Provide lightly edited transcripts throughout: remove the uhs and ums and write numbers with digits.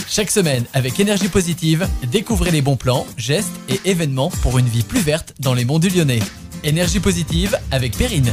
Chaque semaine, avec Énergie Positive, découvrez les bons plans, gestes et événements pour une vie plus verte dans les monts du Lyonnais. Énergie Positive avec Perrine.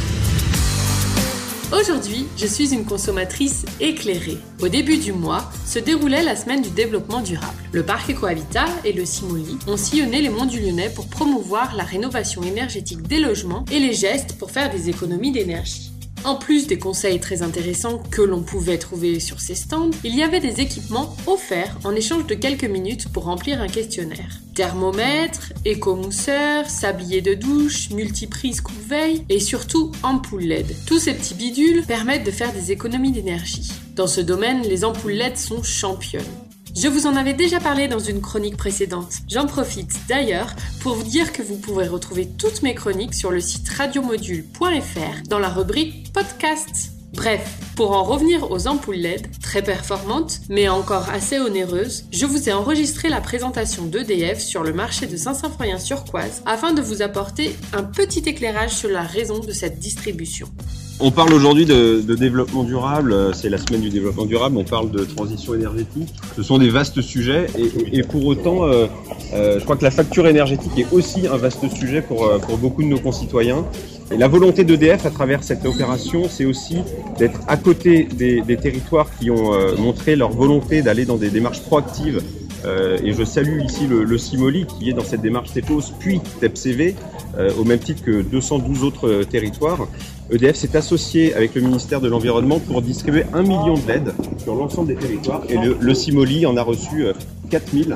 Aujourd'hui, je suis une consommatrice éclairée. Au début du mois, se déroulait la semaine du développement durable. Le parc Ecohabitat et le Simoli ont sillonné les monts du Lyonnais pour promouvoir la rénovation énergétique des logements et les gestes pour faire des économies d'énergie. En plus des conseils très intéressants que l'on pouvait trouver sur ces stands, il y avait des équipements offerts en échange de quelques minutes pour remplir un questionnaire. Thermomètre, écomousseur, sablier de douche, multiprise coupe-veille et surtout ampoule LED. Tous ces petits bidules permettent de faire des économies d'énergie. Dans ce domaine, les ampoules LED sont championnes. Je vous en avais déjà parlé dans une chronique précédente. J'en profite d'ailleurs pour vous dire que vous pourrez retrouver toutes mes chroniques sur le site radiomodule.fr dans la rubrique podcast. Bref, pour en revenir aux ampoules LED, très performantes, mais encore assez onéreuses, je vous ai enregistré la présentation d'EDF sur le marché de Saint-Symphorien-sur-Coise afin de vous apporter un petit éclairage sur la raison de cette distribution. On parle aujourd'hui de développement durable, c'est la semaine du développement durable, on parle de transition énergétique. Ce sont des vastes sujets et pour autant, je crois que la facture énergétique est aussi un vaste sujet pour beaucoup de nos concitoyens. Et la volonté d'EDF à travers cette opération, c'est aussi d'être à côté des territoires qui ont montré leur volonté d'aller dans des démarches proactives. Et je salue ici le Simoli qui est dans cette démarche TEPOS puis TEPCV, au même titre que 212 autres territoires. EDF s'est associé avec le ministère de l'Environnement pour distribuer 1 million de LED sur l'ensemble des territoires et le Simoli en a reçu 4000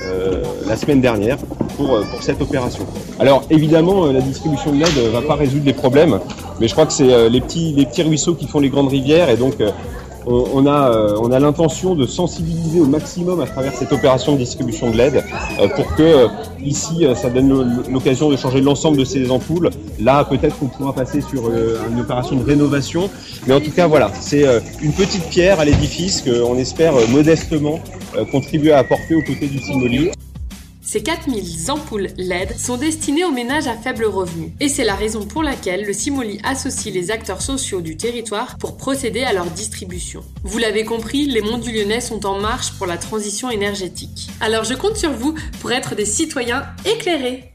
la semaine dernière pour cette opération. Alors évidemment la distribution de LED ne va pas résoudre les problèmes, mais je crois que c'est les petits ruisseaux qui font les grandes rivières et donc on a l'intention de sensibiliser au maximum à travers cette opération de distribution de LED pour que ici ça donne l'occasion de changer l'ensemble de ces ampoules. Là peut-être qu'on pourra passer sur une opération de rénovation, mais en tout cas voilà, c'est une petite pierre à l'édifice qu'on espère modestement contribuer à apporter aux côtés du Simoli. Ces 4000 ampoules LED sont destinées aux ménages à faible revenu. Et c'est la raison pour laquelle le Simoli associe les acteurs sociaux du territoire pour procéder à leur distribution. Vous l'avez compris, les monts du Lyonnais sont en marche pour la transition énergétique. Alors je compte sur vous pour être des citoyens éclairés.